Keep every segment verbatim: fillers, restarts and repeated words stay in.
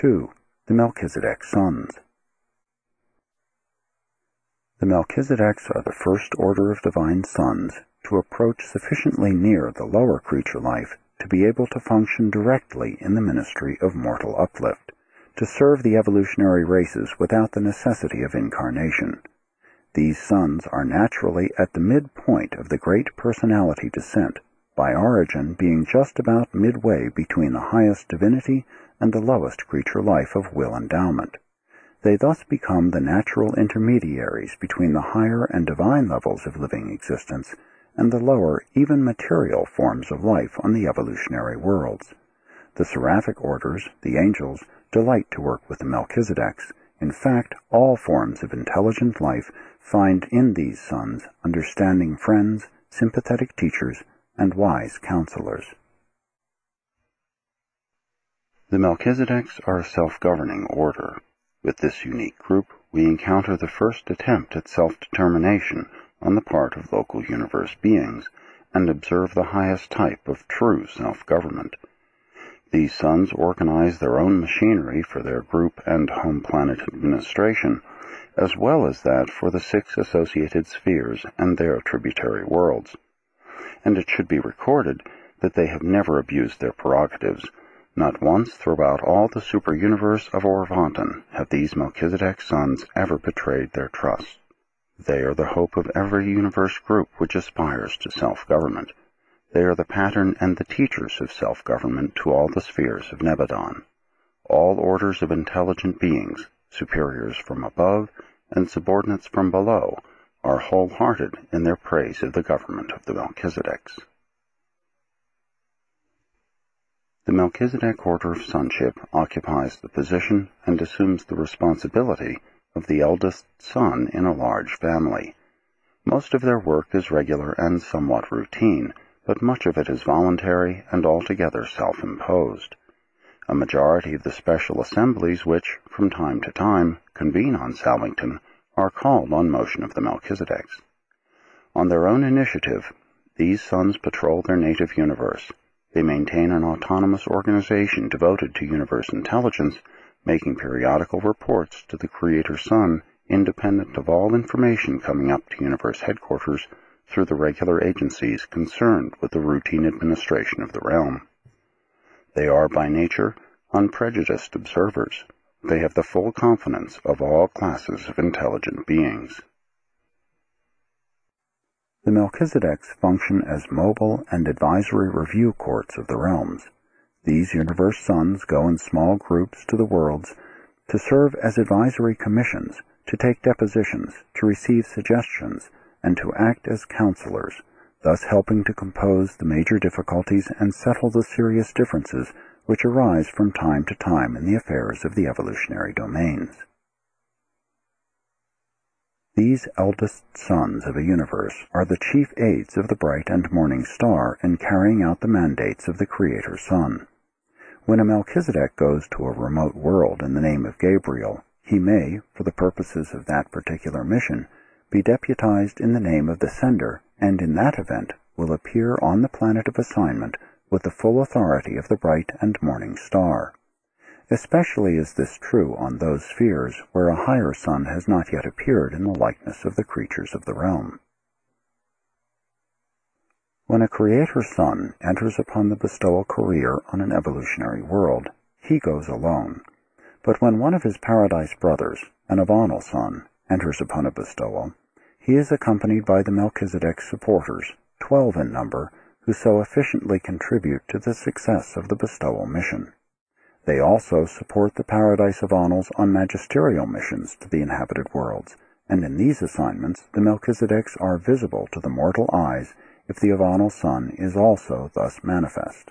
two. The Melchizedek Sons. The Melchizedeks are the first order of divine sons to approach sufficiently near the lower creature life to be able to function directly in the ministry of mortal uplift, to serve the evolutionary races without the necessity of incarnation. These sons are naturally at the midpoint of the great personality descent, by origin being just about midway between the highest divinity and the lowest creature life of will endowment. They thus become the natural intermediaries between the higher and divine levels of living existence and the lower, even material forms of life on the evolutionary worlds. The seraphic orders, the angels, delight to work with the Melchizedeks. In fact, all forms of intelligent life find in these sons understanding friends, sympathetic teachers, and wise counselors. The Melchizedeks are a self-governing order. With this unique group, we encounter the first attempt at self-determination on the part of local universe beings, and observe the highest type of true self-government. These sons organize their own machinery for their group and home planet administration, as well as that for the six associated spheres and their tributary worlds. And it should be recorded that they have never abused their prerogatives. Not once throughout all the super-universe of Orvonton have these Melchizedek sons ever betrayed their trust. They are the hope of every universe group which aspires to self-government. They are the pattern and the teachers of self-government to all the spheres of Nebadon. All orders of intelligent beings, superiors from above and subordinates from below, are wholehearted in their praise of the government of the Melchizedeks. The Melchizedek order of sonship occupies the position and assumes the responsibility of the eldest son in a large family. Most of their work is regular and somewhat routine, but much of it is voluntary and altogether self-imposed. A majority of the special assemblies which, from time to time, convene on Salvington are called on motion of the Melchizedeks. On their own initiative, these sons patrol their native universe. They maintain an autonomous organization devoted to universe intelligence, making periodical reports to the Creator Sun independent of all information coming up to universe headquarters through the regular agencies concerned with the routine administration of the realm. They are by nature unprejudiced observers. They have the full confidence of all classes of intelligent beings. The Melchizedeks function as mobile and advisory review courts of the realms. These universe sons go in small groups to the worlds to serve as advisory commissions, to take depositions, to receive suggestions, and to act as counselors, thus helping to compose the major difficulties and settle the serious differences which arise from time to time in the affairs of the evolutionary domains. These eldest sons of a universe are the chief aides of the bright and morning star in carrying out the mandates of the Creator Sun. When a Melchizedek goes to a remote world in the name of Gabriel, he may, for the purposes of that particular mission, be deputized in the name of the sender, and in that event will appear on the planet of assignment with the full authority of the bright and morning star. Especially is this true on those spheres where a higher sun has not yet appeared in the likeness of the creatures of the realm. When a Creator Sun enters upon the bestowal career on an evolutionary world, he goes alone. But when one of his paradise brothers, an Avanal Sun, enters upon a bestowal, he is accompanied by the Melchizedek supporters, twelve in number, who so efficiently contribute to the success of the bestowal mission. They also support the Paradise Avanals on magisterial missions to the inhabited worlds, and in these assignments the Melchizedeks are visible to the mortal eyes if the Avanal Sun is also thus manifest.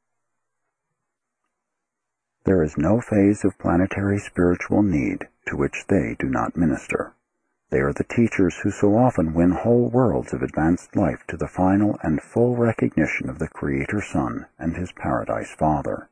There is no phase of planetary spiritual need to which they do not minister. They are the teachers who so often win whole worlds of advanced life to the final and full recognition of the Creator Sun and his Paradise Father.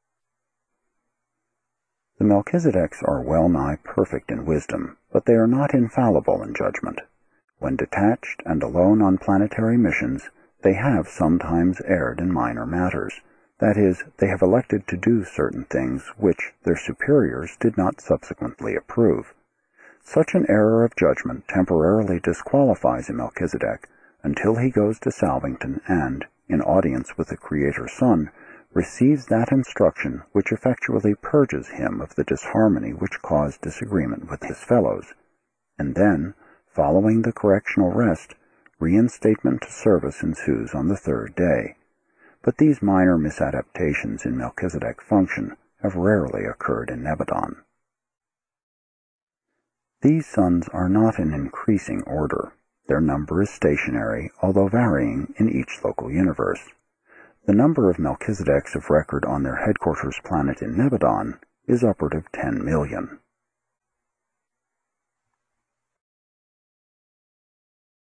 The Melchizedeks are well-nigh perfect in wisdom, but they are not infallible in judgment. When detached and alone on planetary missions, they have sometimes erred in minor matters, That is, they have elected to do certain things which their superiors did not subsequently approve. Such an error of judgment temporarily disqualifies a Melchizedek until he goes to Salvington and, in audience with the Creator's Son, receives that instruction which effectually purges him of the disharmony which caused disagreement with his fellows, and then, following the correctional rest, reinstatement to service ensues on the third day. But these minor misadaptations in Melchizedek's function have rarely occurred in Nebadon. These sons are not in increasing order. Their number is stationary, although varying in each local universe. The number of Melchizedeks of record on their headquarters planet in Nebadon is upward of ten million.